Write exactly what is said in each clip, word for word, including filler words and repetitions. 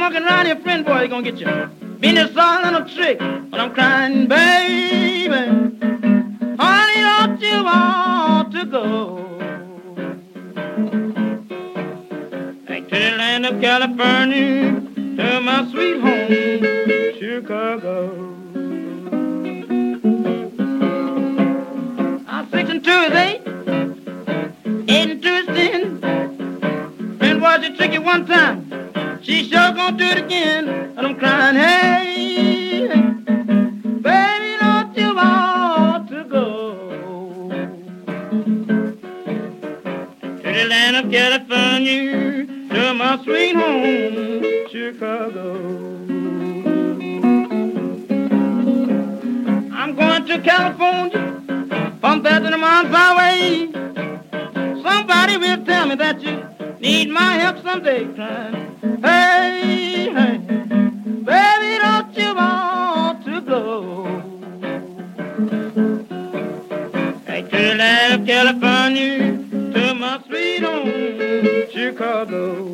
monkey around here, friend boy, he gonna get you. Been a song and a trick, but I'm crying, baby. Honey, don't you want to go back to the land of California, to my sweet home, Chicago? I'm six and two is eight, eight and two is ten. Friend boy, she trick you one time, she sure gonna do it again. And I'm crying, hey, baby, don't you want to go to the land of California, to my sweet home, Chicago? I'm going to California, from there to the Mount Highway. Somebody will tell me that you need my help someday, crying, hey, hey, baby, don't you want to go back to the land of California, to my sweet home, Chicago?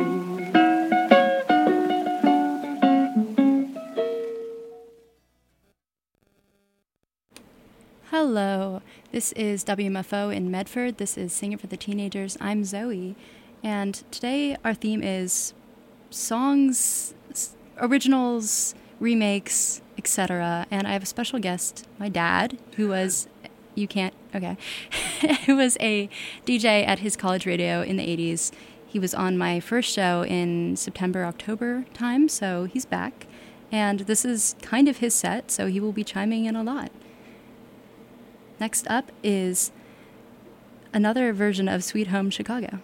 Hello, this is W M F O in Medford. This is Sing It for the Teenagers. I'm Zoe, and today our theme is songs, originals, remakes, et cetera. And I have a special guest, my dad, who was, you can't, okay, who was a D J at his college radio in the eighties. He was on my first show in September, October time, so he's back. And this is kind of his set, so he will be chiming in a lot. Next up is another version of Sweet Home Chicago.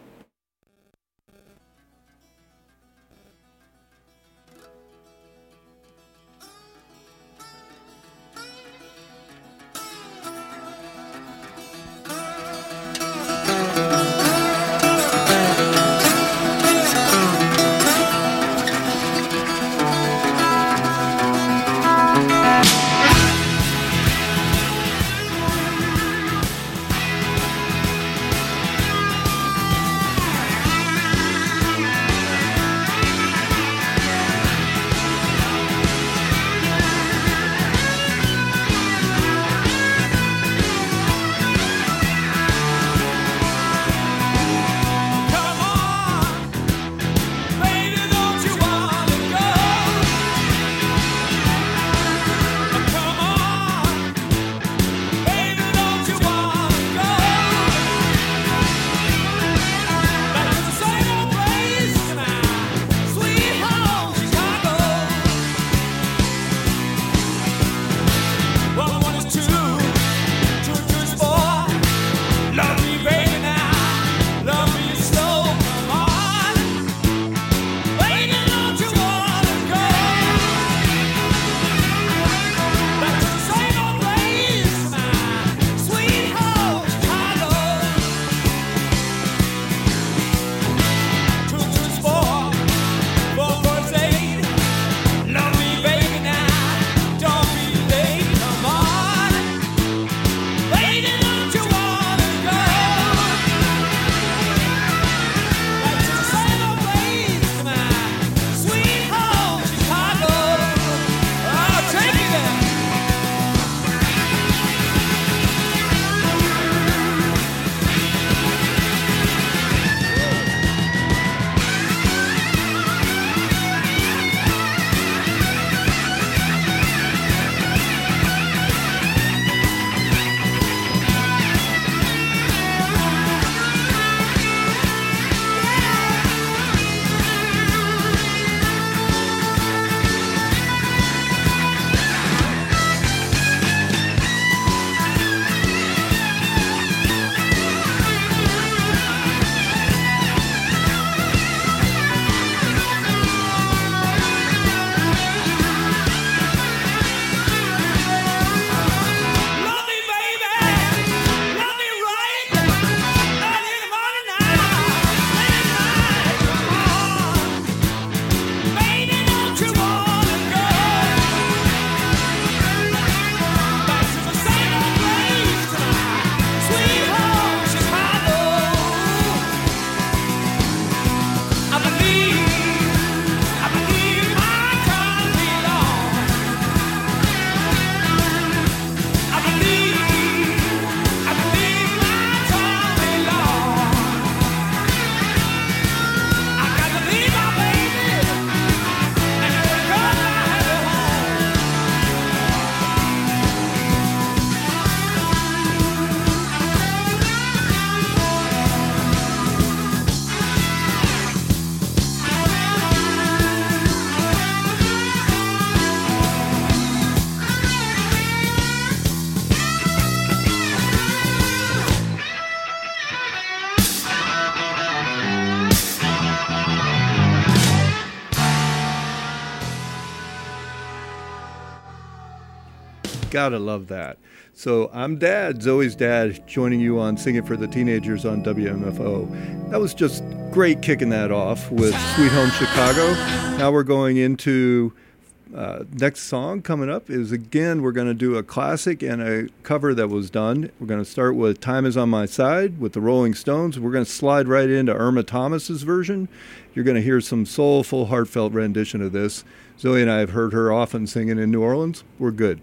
Gotta love that. So I'm Dad, Zoe's dad, joining you on Sing It for the Teenagers on W M F O. That was just great kicking that off with Sweet Home Chicago. Now we're going into uh, next song coming up is, again, we're going to do a classic and a cover that was done. We're going to start with Time Is On My Side with the Rolling Stones. We're going to slide right into Irma Thomas's version. You're going to hear some soulful, heartfelt rendition of this. Zoe and I have heard her often singing in New Orleans. We're good.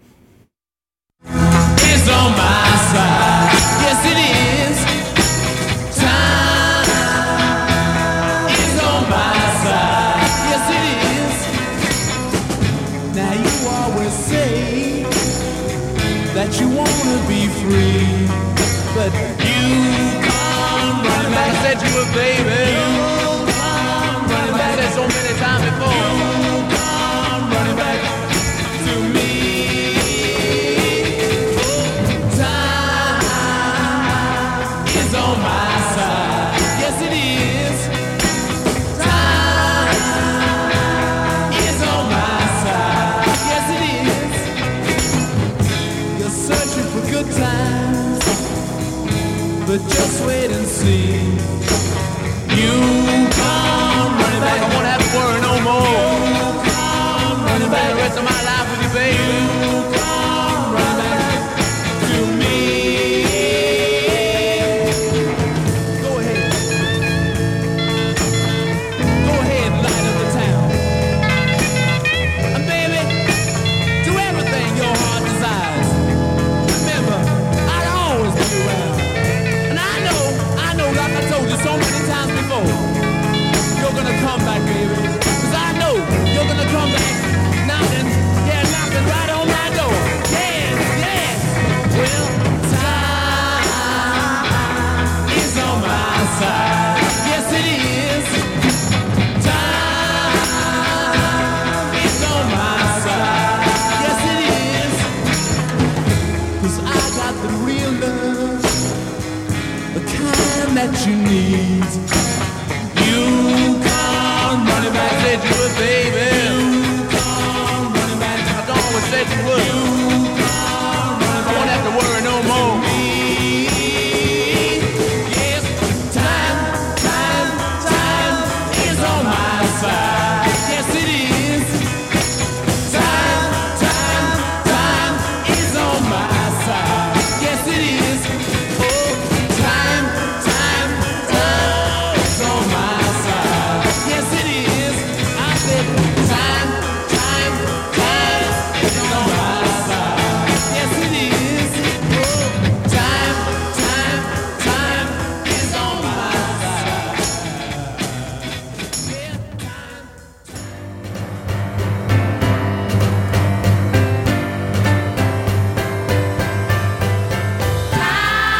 It's on my side, yes it is. Time is on my side, yes it is. Now you always say that you wanna be free, but you come running back. I said you were baby. You come running back. I said so many times before. You come running back to me. But just wait and see. You come running back. I won't have to worry no more. You come running back. The rest of my life with you, baby. You come running back to me. Go ahead. Go ahead and light up the town. And baby, do everything your heart desires. Remember, I'll always be around. Like I told you so many times before, you're gonna come back, baby. Cause I know you're gonna come back knocking, yeah, knocking right on my door. Yeah, yeah. Well, time is on my side. Yes, it is. Time is on my side. Yes, it is. Cause I got the real love, the kind that you need. You come running back, said you would, baby. You come running back, I always said you would. You come running back, I won't have to worry no more. Yes, time, time, time is on my side. Yes, it is. Time, time, time is on my side. Yes, it is. Oh, time, time, time is on my side. Yes, it is. I said time, time, time is on my side. Yes, it is. Oh, time, time, time is on my side. Yeah, time. Time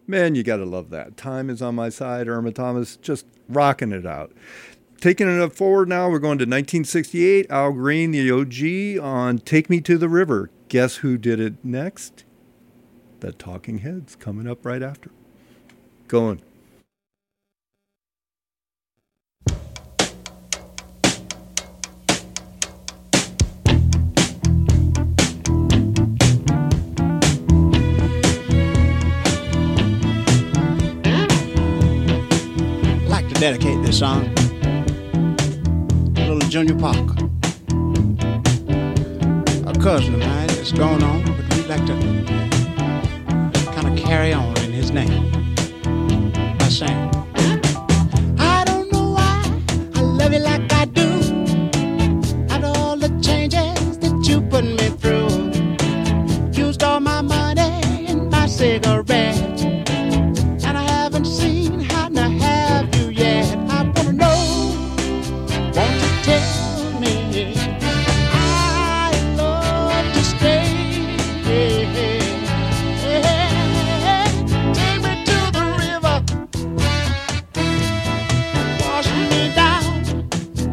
Man, you got to love that. Time Is on My Side, Irma Thomas, just rocking it out. Taking it up forward now, we're going to nineteen sixty-eight, Al Green, the O G, on Take Me to the River. Guess who did it next? The Talking Heads, coming up right after. Going. Dedicate this song to little Junior Parker, a cousin of mine that's going on, but we'd like to kind of carry on in his name by saying, I don't know why I love you like I do, after all the changes that you put me through. Used all my money and my cigarettes, and I haven't seen how to have you yet. I wanna know, won't you tell me I love to stay? Take me to the river, wash me down,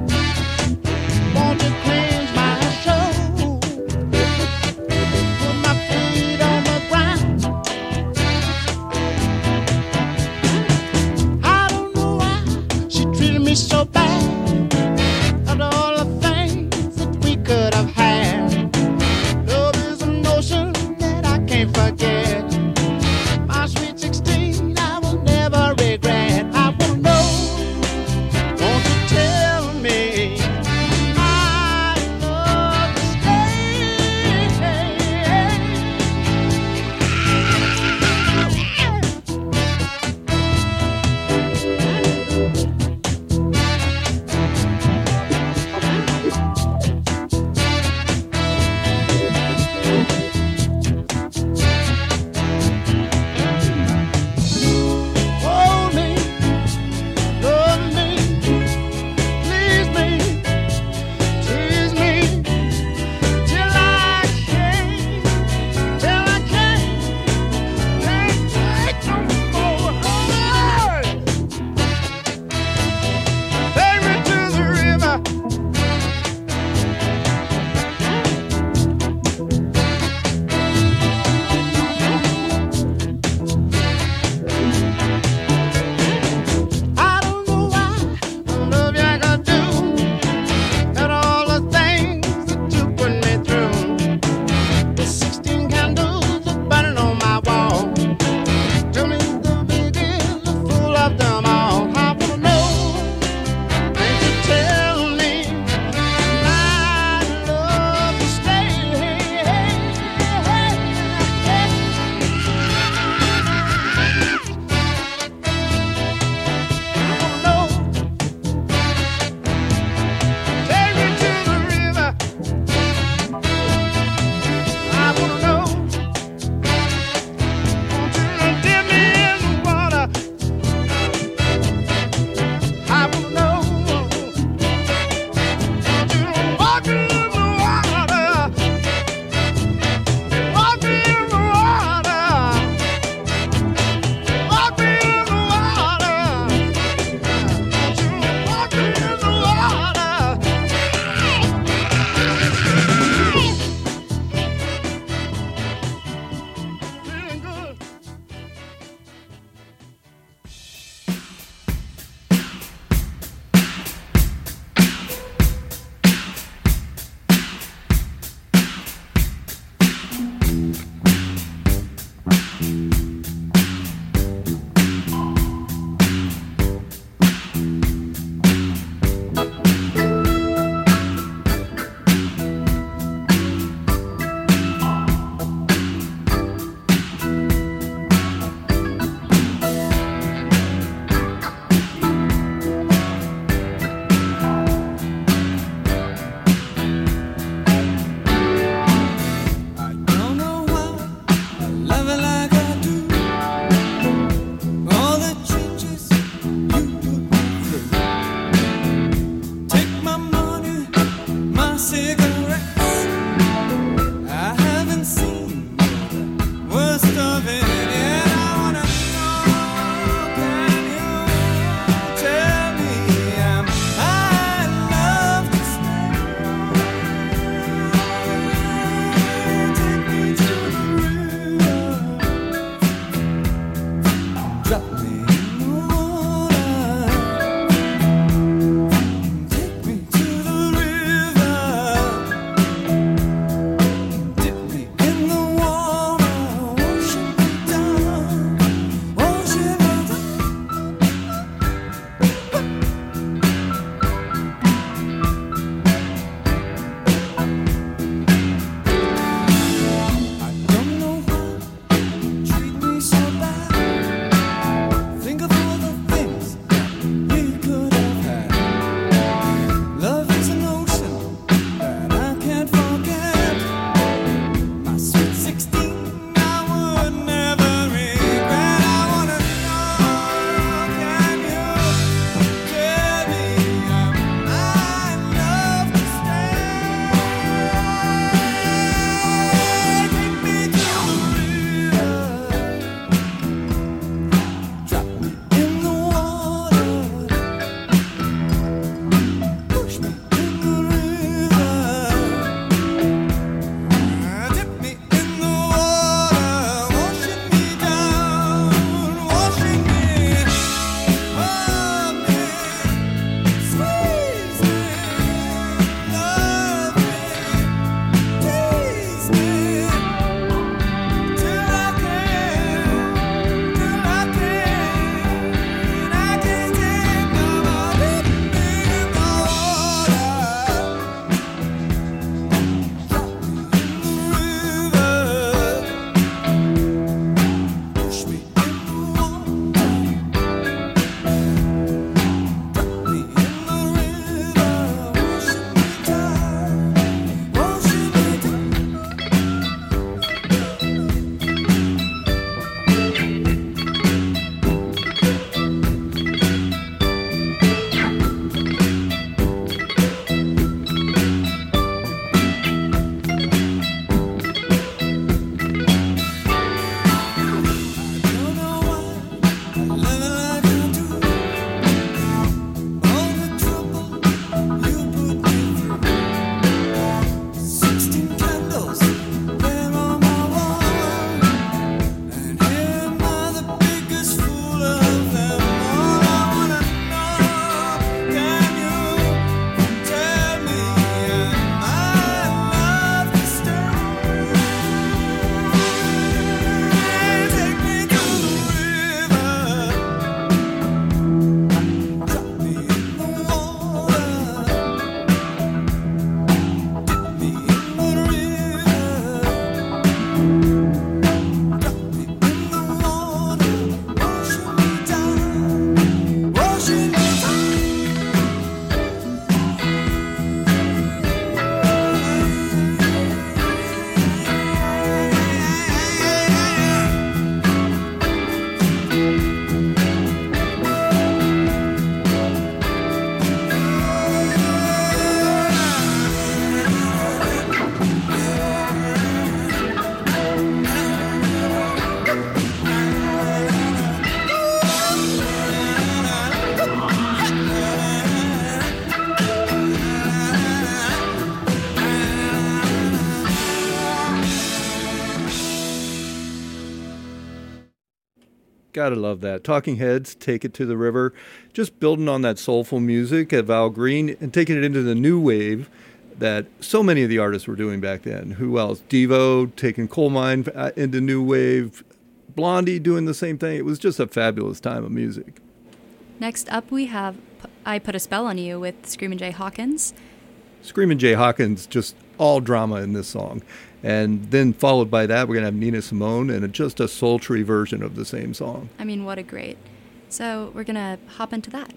Gotta love that. Talking Heads, Take It to the River, just building on that soulful music of Al Green and taking it into the new wave that so many of the artists were doing back then. Who else? Devo taking Coal Mine into new wave, Blondie doing the same thing. It was just a fabulous time of music. Next up, we have I Put a Spell on You with Screamin' Jay Hawkins. Screamin' Jay Hawkins, just all drama in this song. And then followed by that, we're going to have Nina Simone and a, just a sultry version of the same song. I mean, what a great. So we're going to hop into that.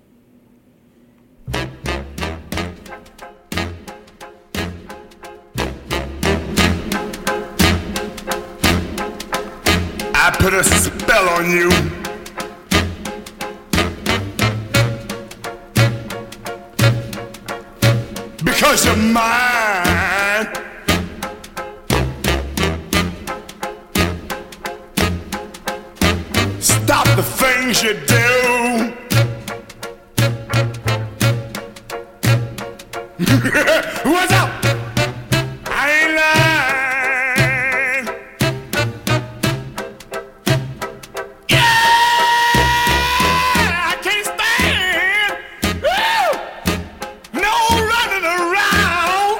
I put a spell on you. Because you're mine. Stop the things you do. What's up? I ain't lying. Yeah, I can't stand. Woo! No running around.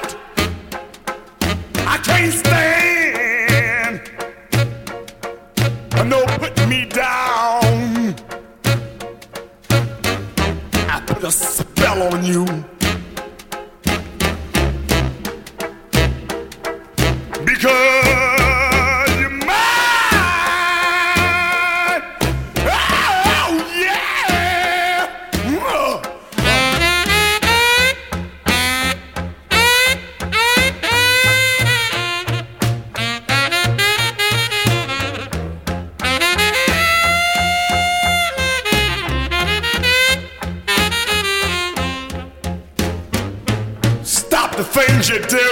I can't stand. No putting me down. I put a spell on you. Because you're mine. Oh, yeah. Whoa. Stop the things you do.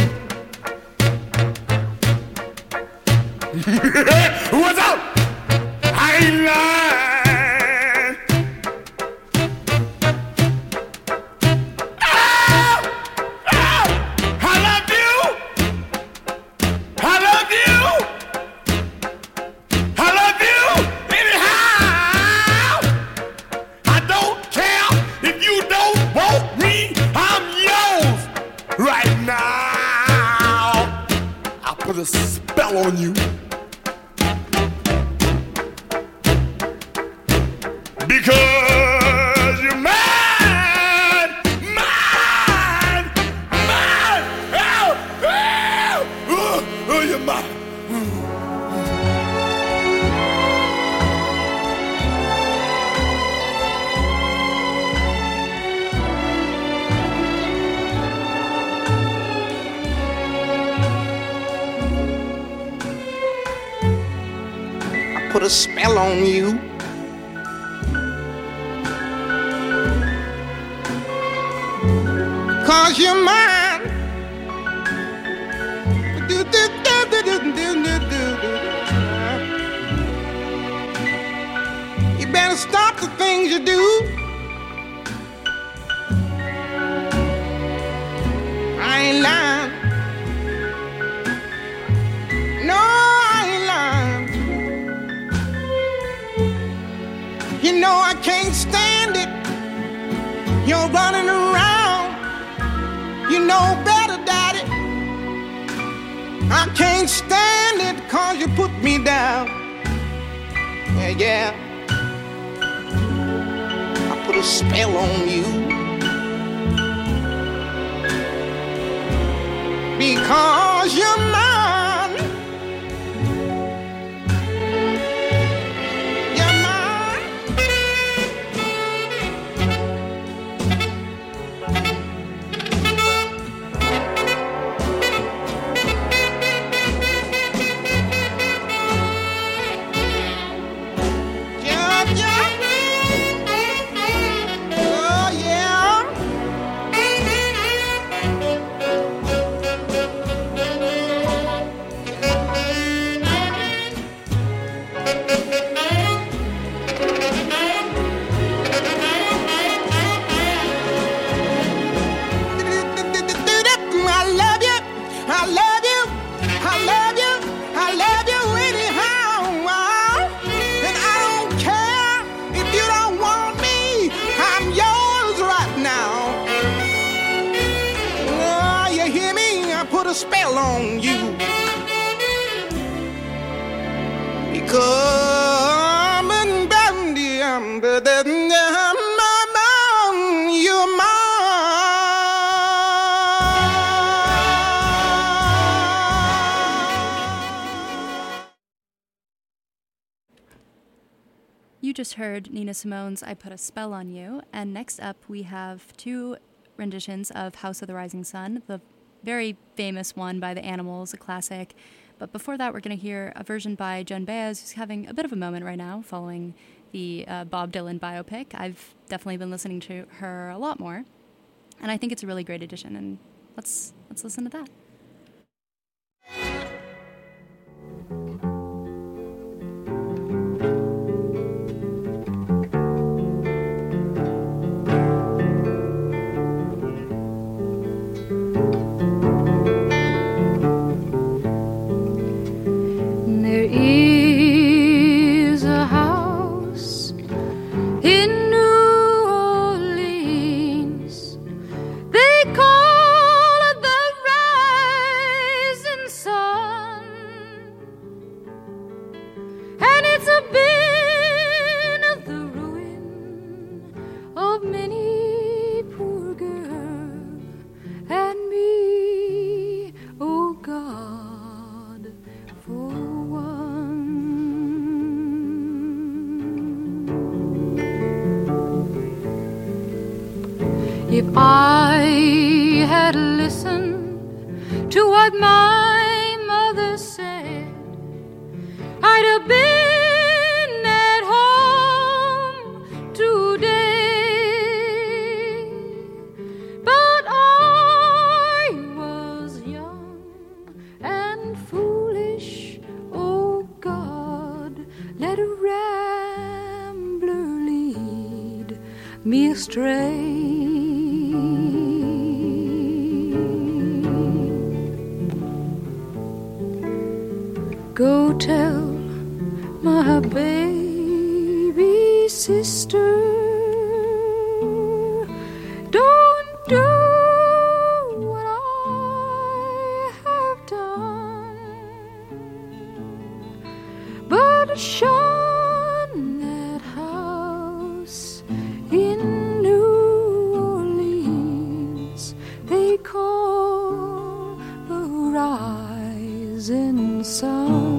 What's up? I ain't lying. Oh, oh, I love you. I love you. I love you anyhow. I don't care if you don't want me. I'm yours right now. I put a spell on you. Because you're mine, mine, mine. Oh, oh, oh, oh, you're mine. I put a spell on you. Cause you're mine. Do, do, do, do, do, do, do, do. You better stop the things you do. I ain't lying. No, I ain't lying. You know I can't stand it. You're running around. You know better, Daddy. I can't stand it cause you put me down. Yeah, yeah. I put a spell on you. Because you're mine. You're mine. Yeah, yeah. Oh, yeah. a spell on you. Come and bandy, um, but then you're mine. You just heard Nina Simone's I Put a Spell on You, and next up we have two renditions of House of the Rising Sun, the very famous one by the Animals, a classic. But before that, we're going to hear a version by Joan Baez, who's having a bit of a moment right now following the uh, Bob Dylan biopic. I've definitely been listening to her a lot more, and I think it's a really great addition, and let's let's listen to that. If I had listened to what my mother said, I'd have been at home today. But I was young and foolish. Oh God, let a rambler lead me astray. Go tell my baby sister, don't do what I have done, but shun that house in New Orleans they call the Rising Sun.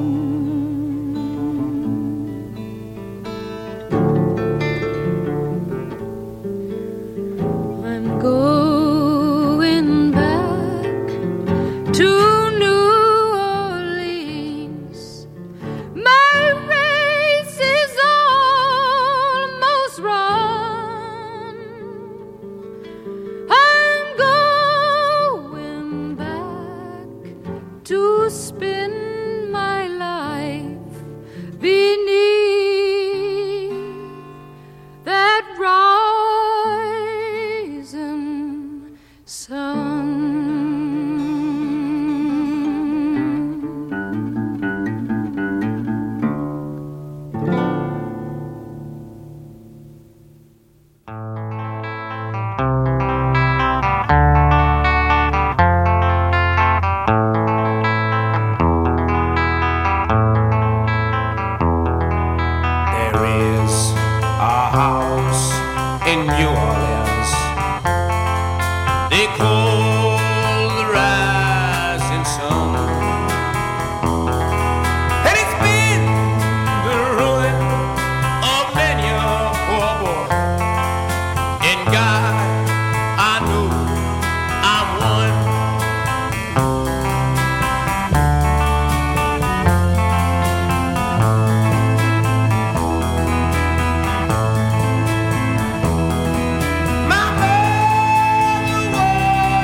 My mother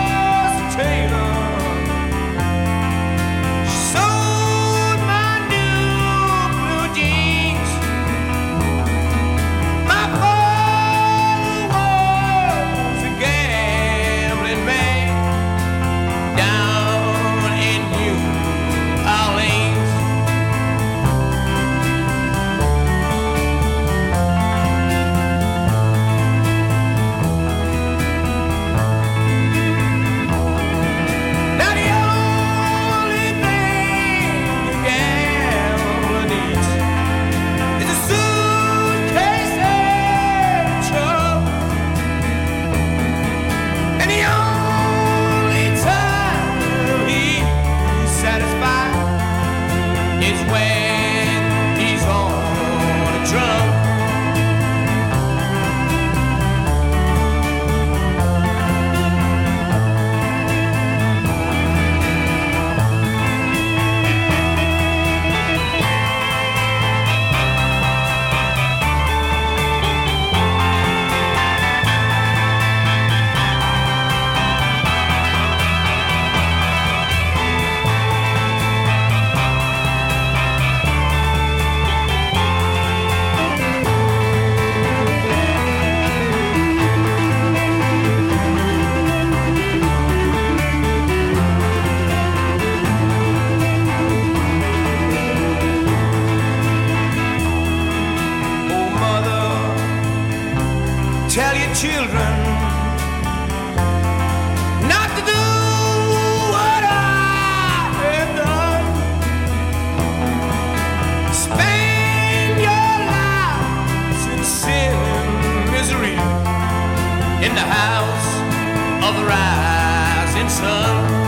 the rising sun.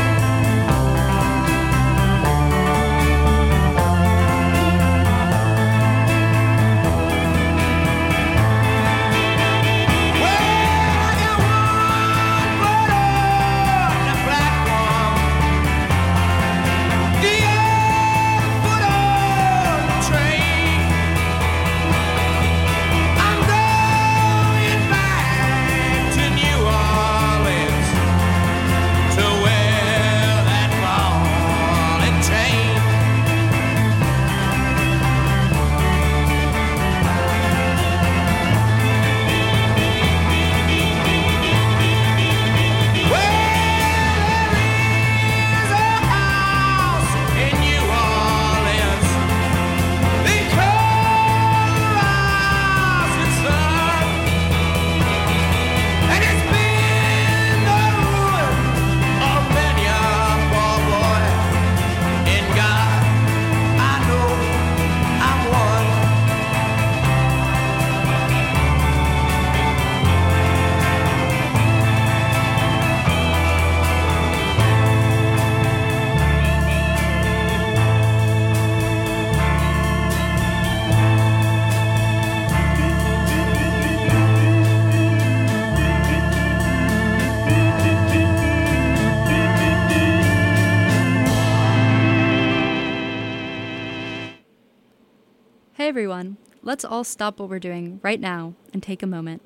Hey everyone, let's all stop what we're doing right now and take a moment.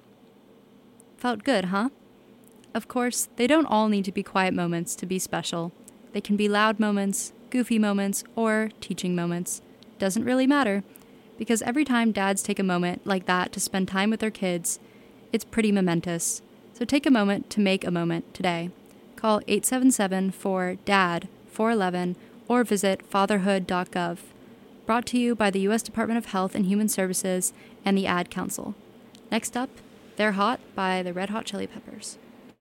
Felt good, huh? Of course, they don't all need to be quiet moments to be special. They can be loud moments, goofy moments, or teaching moments. Doesn't really matter, because every time dads take a moment like that to spend time with their kids, it's pretty momentous. So take a moment to make a moment today. Call eight seven seven four D A D four one one or visit fatherhood dot gov. Brought to you by the U S Department of Health and Human Services and the Ad Council. Next up, They're Hot by the Red Hot Chili Peppers.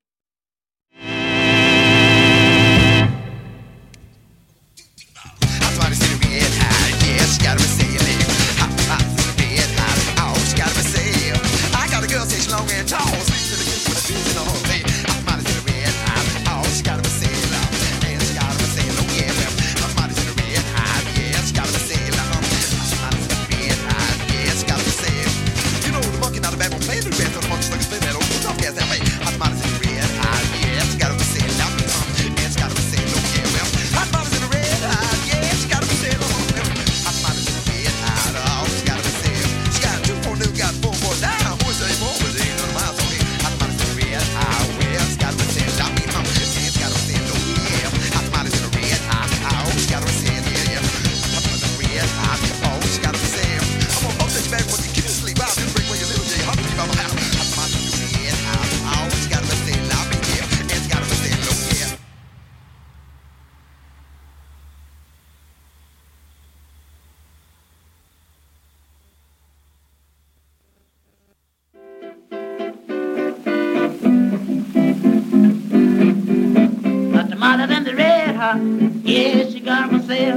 Yeah, she got 'em for sale.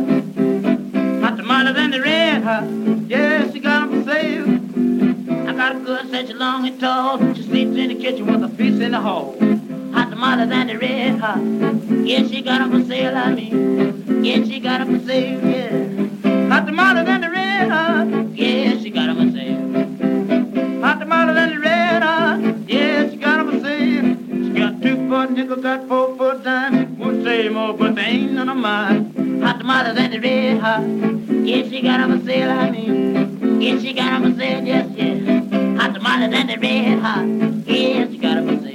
Hot tamales and the red hot. Yeah, she got 'em for sale. I got a good such long and tall. She sleeps in the kitchen with a piece in the hall. Hot tamales and the red hot. Yeah, she got 'em for sale, I mean. Yeah, she got 'em for sale, yeah. Hot tamales and the red hot. Yeah, she got 'em for sale. Hot tamales and the red hot. Yeah, she got 'em for sale. She got two for a nickel, got four for a dime. Won't say more, but they ain't none of mine. Hot tamales and the red hot. Yeah, she got 'em for sale, I mean. Yeah, she got 'em for sale, yes, yes. Hot tamales and the red hot. Yeah, she got 'em for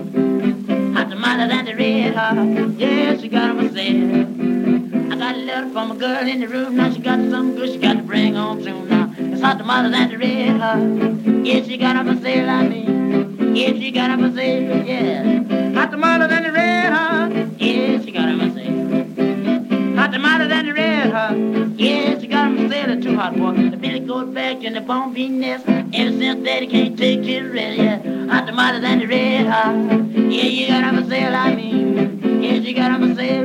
sale. Hot tamales and the red hot. Yeah, she got 'em for sale. I got a letter from a girl in the room. Now she got something good she got to bring on soon now. It's hot tamales and the red hot. Yeah, she got 'em for sale, I mean. Yeah, she got 'em for sale, yeah. Hot tamales and the red hot. Yeah, she got 'em for sale. Hot tamales and the red hot. Yeah, she got 'em for sale. They're too hot, boy. The Billy goes back in the bone bean nest. Ever since Daddy can't take his rest, yeah. Hot tamales and the red hot. Yeah, you got 'em for sale, I mean. Yeah, she got 'em for sale.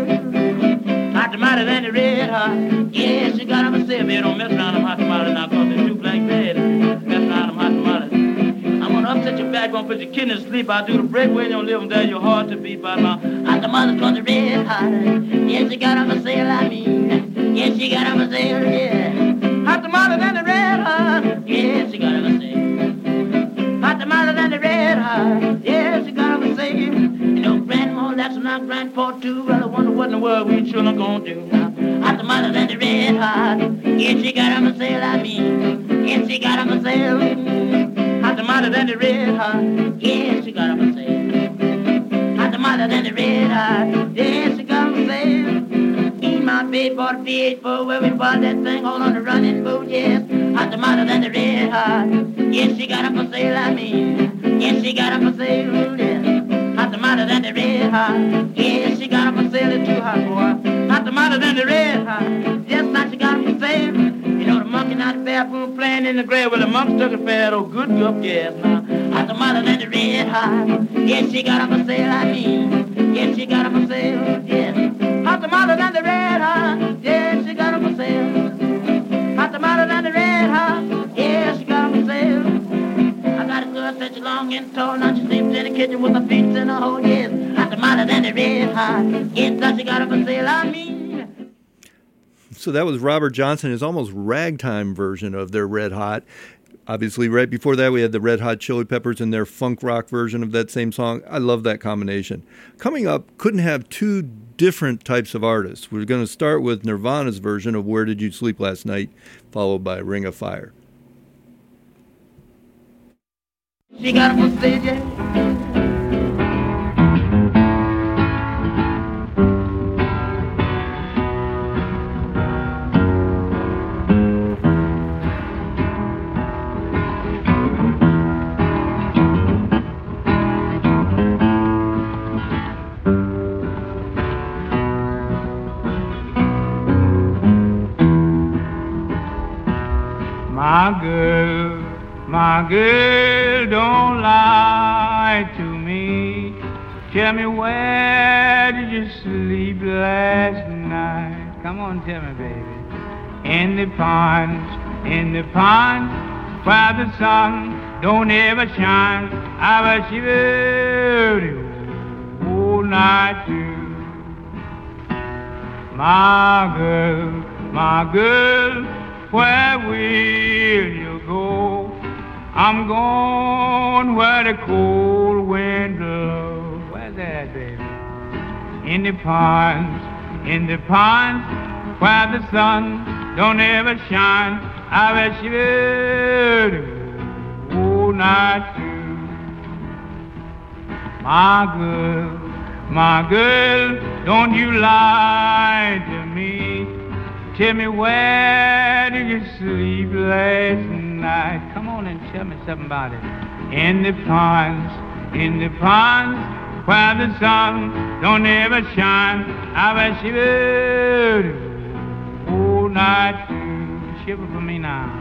Hot tamales and the red hot. Yeah, she got 'em for sale. Man, don't mess around them hot tamales now, cause they're too black bad. Mess around them hot tamales. I'm gonna upset your back, gonna put your kid to sleep. I do the breakaway and you live them there. Your heart to beat by now. Hot tamales from the red hot. Yes, she got on a sale, I mean. Yes, she got on a sale, yeah. Hot tamales and the red hot. Yes, she got on a sale. Hot tamales and the red hot. Yes, she got on a sale. You know, grandma, that's not grandpa too. Well, I wonder what in the world we children gonna do now. Hot tamales and the red hot. Yes, she got on a sale, I mean. Yes, she got on a sale. Hot tamales and the red hot. Yes, she got on a sale. Hot tamales and the red hot. Yes, she got on a sale. Eat my bed for the P H four where we bought that thing all on the running boat, yes. Hot tamales and the red hot. Yes, she got up for sale, I mean. Yes, she got up for sale, yes. Hot tamales and the red hot. Yes, she got up for sale, it's too hot, boy. Hot tamales and the red hot. Yes, now she got up for sale. You know, the monkey not the bathroom playing in the grave with the monkey stuck in fat, oh, good gup, yes, now. Hot tamales and the red hot. Yes, she got up for sale, I mean. Yes, she got up for sale, yes. Hot tamales and the red hot. Yes, she got up for sale. Hot tamales and the red hot. Yes, she got up for sale. I got a girl such a long and tall. Now she sleeps in the kitchen with her feet in her hole, yes. Hot tamales and the red hot. Yes, now she got up for sale, I mean. So that was Robert Johnson, his almost ragtime version of their Red Hot. Obviously, right before that, we had the Red Hot Chili Peppers and their funk rock version of that same song. I love that combination. Coming up, couldn't have two different types of artists. We're going to start with Nirvana's version of Where Did You Sleep Last Night, followed by Ring of Fire. She got up on stage, yeah. My girl, my girl, don't lie to me. Tell me, where did you sleep last night? Come on, tell me, baby. In the pond, in the pond, where the sun don't ever shine. I was shivering all night too. My girl, my girl, where will you go? I'm going where the cold wind blows. Where's that, baby? In the ponds, in the ponds, where the sun don't ever shine. I bet you all night too. My girl, my girl, don't you lie to me. Tell me, where did you sleep last night? Come on and tell me something about it. In the ponds, in the ponds, where the sun don't ever shine. I bet you all night too. Shiver for me now.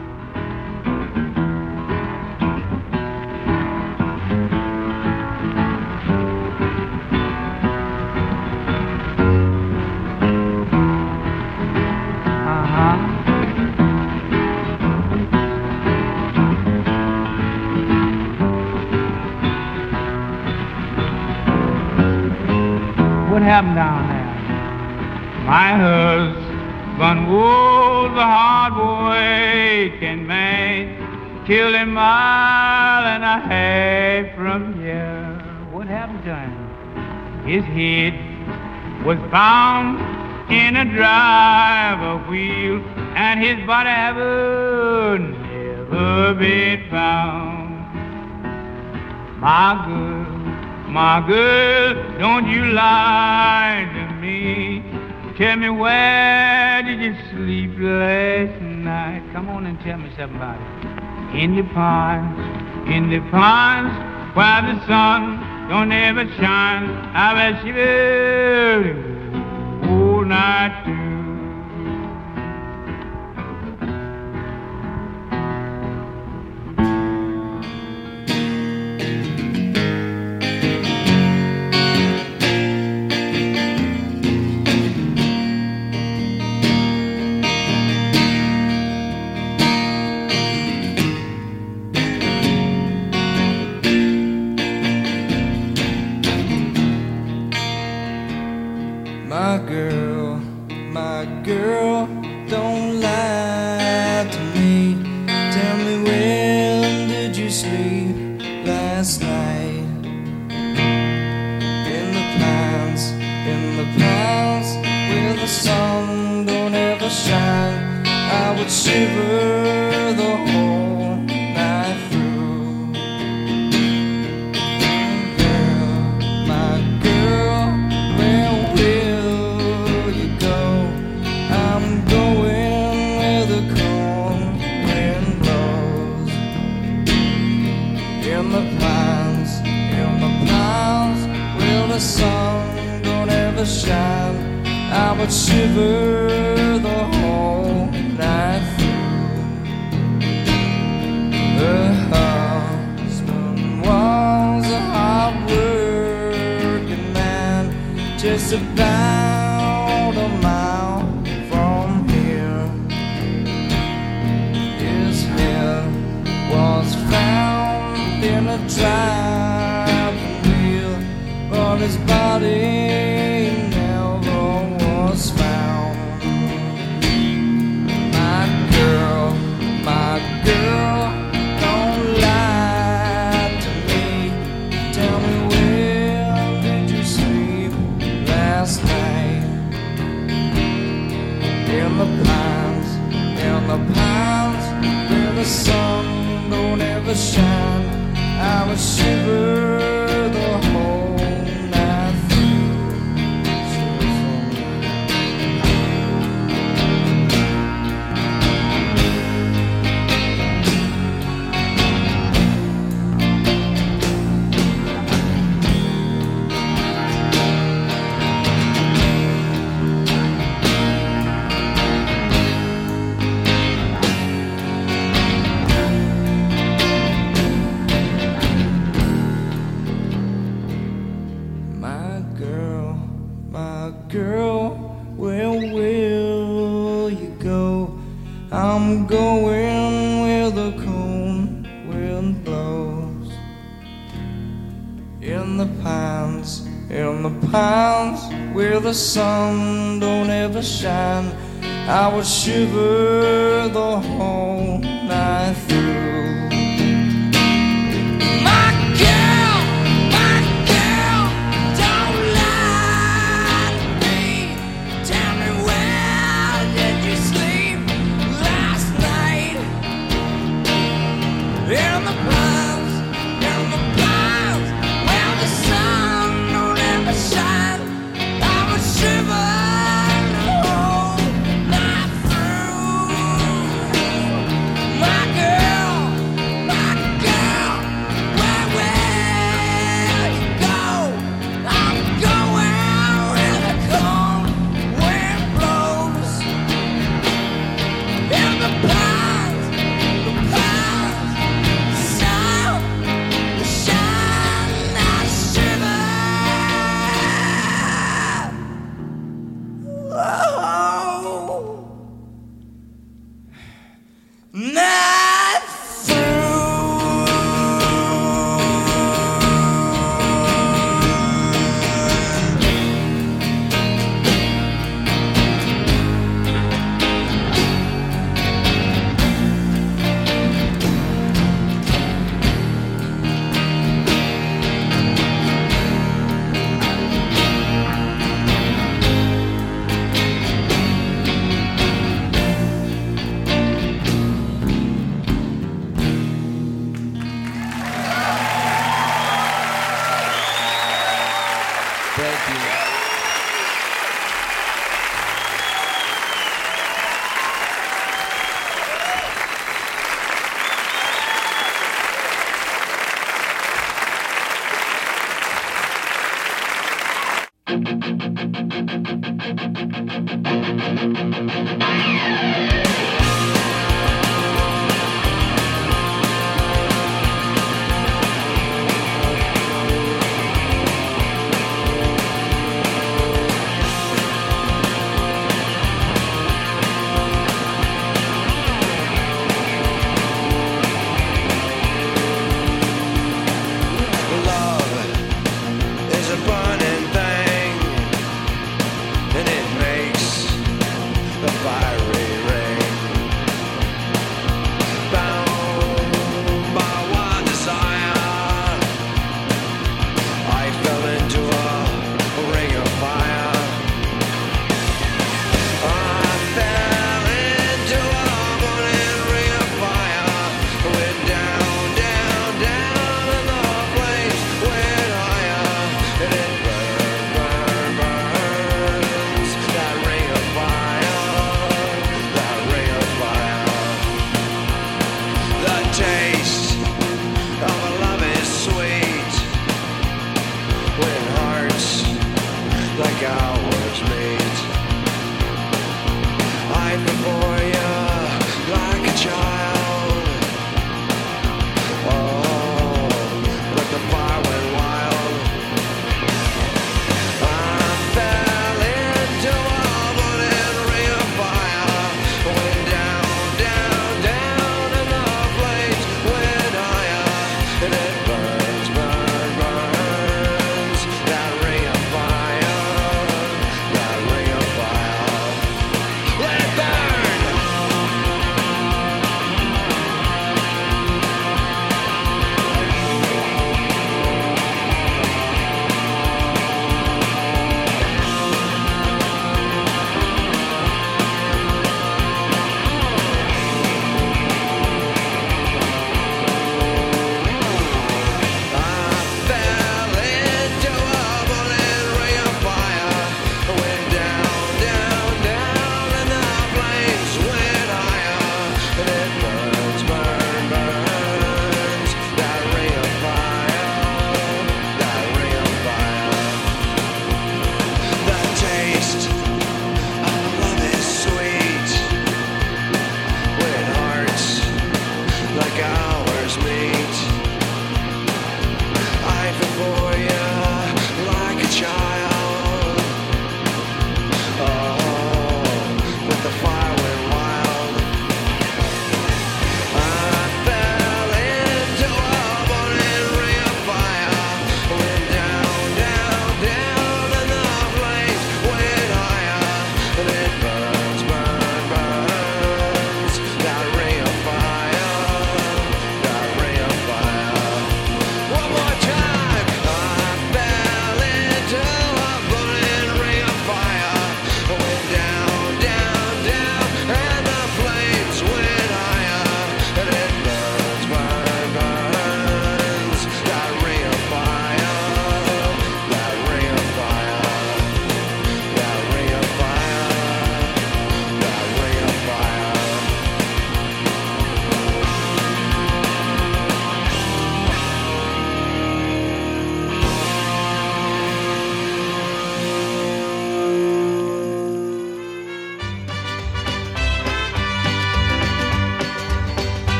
What happened down there? My husband was a hard working man, killed a mile and a half from here. What happened to him? His head was bound in a driver wheel, and his body ever never been found. My girl, my girl, don't you lie to me. Tell me, where did you sleep last night? Come on and tell me something about it. In the ponds, in the ponds, where the sun don't ever shine. I bet you all night too. My girl, my girl, don't lie to me. Tell me, when did you sleep last night? In the pines, in the pines, where the sun don't ever shine, I would shiver the whole night through. Girl, my girl, where will you go? I'm going where the cold wind blows. In the pines, in the pines, where the sun don't ever shine, I would shiver the whole night through. Her husband was a hard-working man, just about a mile from here. His head was found in a driving wheel, but his body never was found. My girl, my girl, don't lie to me. Tell me, where did you sleep last night? In the pines, in the pines, where the sun don't ever shine, I would shiver the whole night through. My girl, my girl, where will you go? I'm going where the cold wind blows. In the pines, in the pines, where the sun don't ever shine, I would shiver the whole night through. My girl, my girl, don't lie to me. Tell me, where did you sleep last night? In the pines, in the pines, where the sun don't ever shine, I would shiver the whole night through. My girl, my girl, where will you go? I'm going where the cold wind blows. In the pines, the pines, the sun, the shine, I shiver. Oh, night through. Thank you. Love is a burning thing.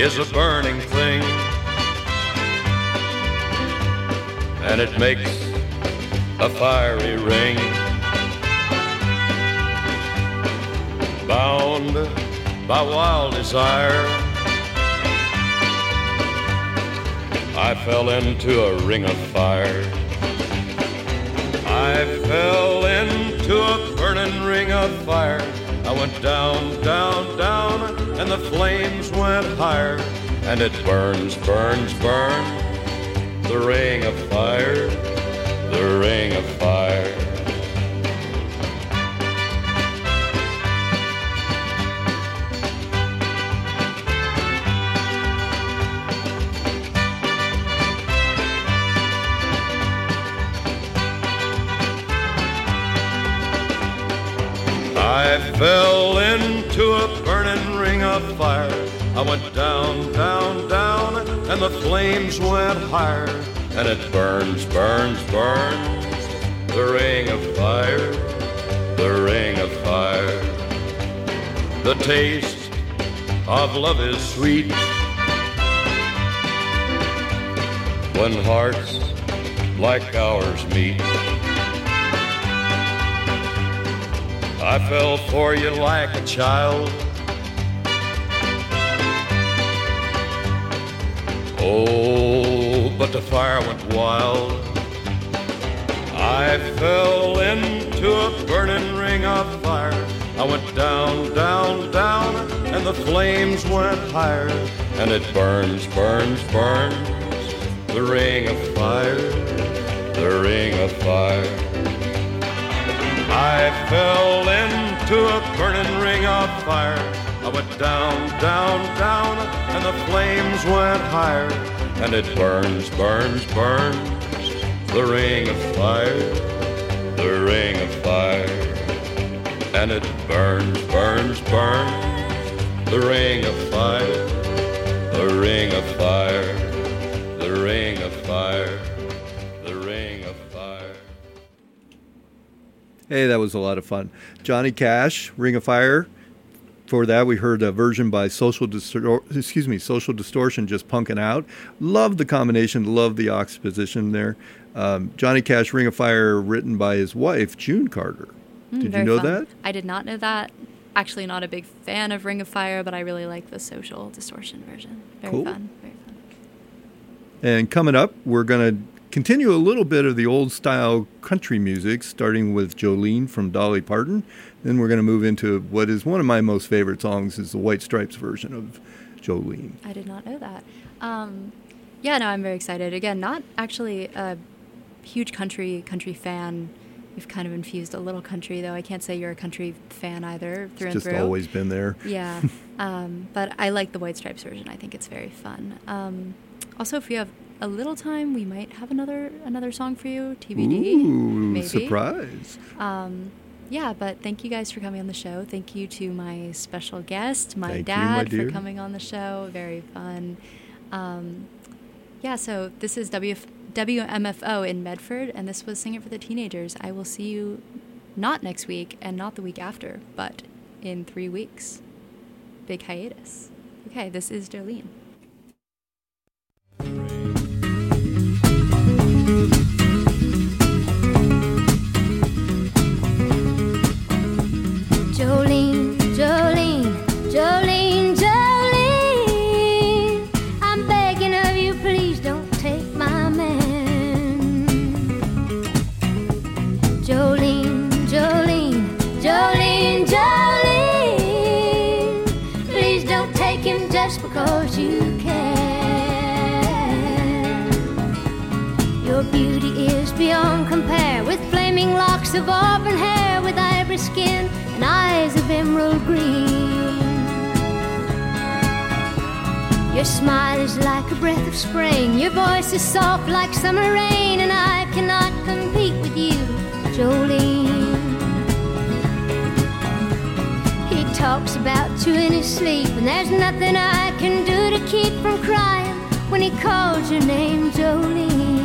is a burning thing, and it makes a fiery ring. Bound by wild desire, I fell into a ring of fire. I fell into a burning ring of fire. I went down, down, down, and the flames went higher. And it burns, burns, burns, the ring of fire, the ring of fire. I fell into a burning ring of fire. I went down, down, down, and the flames went higher. And it burns, burns, burns, the ring of fire, the ring of fire. The taste of love is sweet when hearts like ours meet. I fell for you like a child. Oh, but the fire went wild. I fell into a burning ring of fire. I went down, down, down, and the flames went higher. And it burns, burns, burns, the ring of fire, the ring of fire. I fell into a burning ring of fire. I went down, down, down, and the flames went higher. And it burns, burns, burns, the ring of fire, the ring of fire. And it burns, burns, burns, the ring of fire, the ring of fire, the ring of fire, the ring of fire. Hey, that was a lot of fun. Johnny Cash, Ring of Fire. For that, we heard a version by Social Distor- excuse me, Social Distortion, Just Punkin' Out. Love the combination, love the oxposition there. Um, Johnny Cash, Ring of Fire, written by his wife, June Carter. Mm, Did you know fun. that? I did not know that. Actually, not a big fan of Ring of Fire, but I really like the Social Distortion version. Very Cool. fun. Very fun. And coming up, we're going to continue a little bit of the old-style country music, starting with Jolene from Dolly Parton. Then we're going to move into what is one of my most favorite songs, is the White Stripes version of Jolene. I did not know that. Um, yeah, no, I'm very excited. Again, not actually a huge country country fan. We've kind of infused a little country, though. I can't say you're a country fan either, through It's and just through. always been there. Yeah, um, but I like the White Stripes version. I think it's very fun. Um, also, if you have a little time, we might have another another song for you, T B D. Ooh, maybe. surprise. Um, yeah, but thank you guys for coming on the show. Thank you to my special guest, my Thank you, my dad, dear. for coming on the show. Very fun. Um, yeah, so this is W M F O in Medford, and this was Sing It for the Teenagers. I will see you not next week and not the week after, but in three weeks. Big hiatus. Okay, this is Jolene. Jolene, Jolene, Jolene, Jolene, I'm begging of you, please don't take my man. Jolene, Jolene, Jolene, Jolene, please don't take him just because you can. Your beauty is beyond compare, with flaming locks of auburn hair, with ivory skin and eyes of emerald green. Your smile is like a breath of spring, your voice is soft like summer rain, and I cannot compete with you, Jolene. He talks about you in his sleep, and there's nothing I can do to keep from crying when he calls your name, Jolene.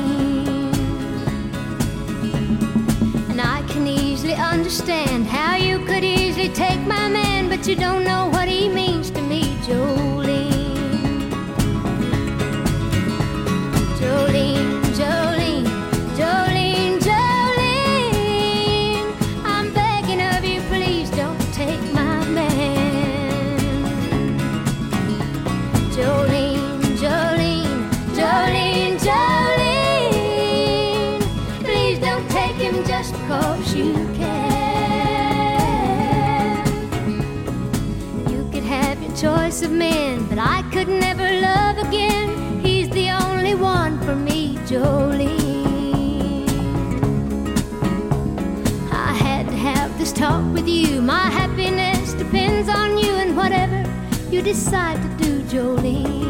And I can easily understand how you could easily take my man, but you don't know what he means to me, Jolene. men, but I could never love again. He's the only one for me, Jolene. I had to have this talk with you. My happiness depends on you and whatever you decide to do, Jolene.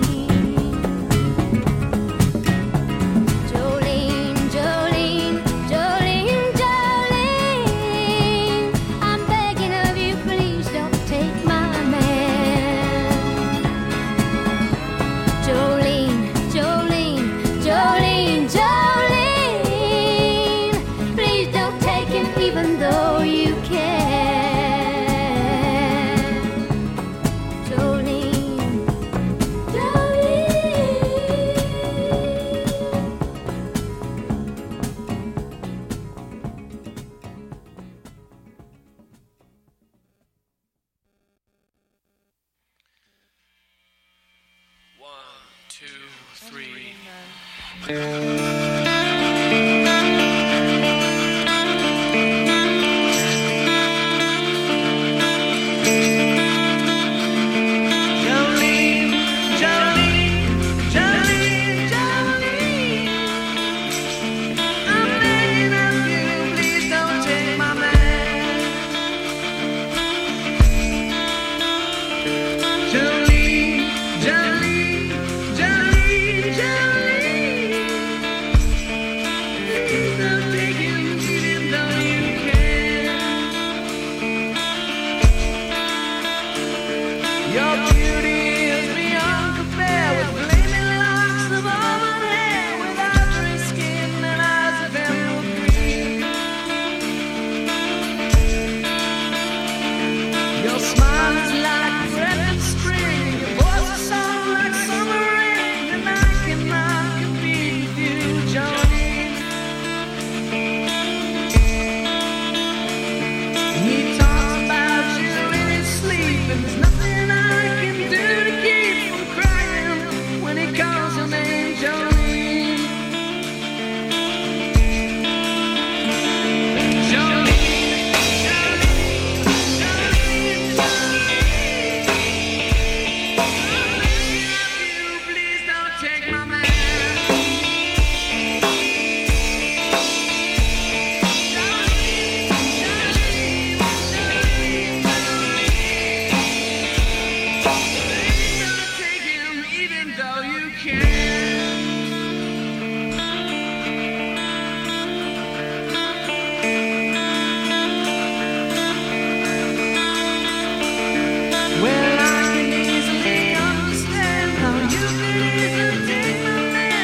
Three.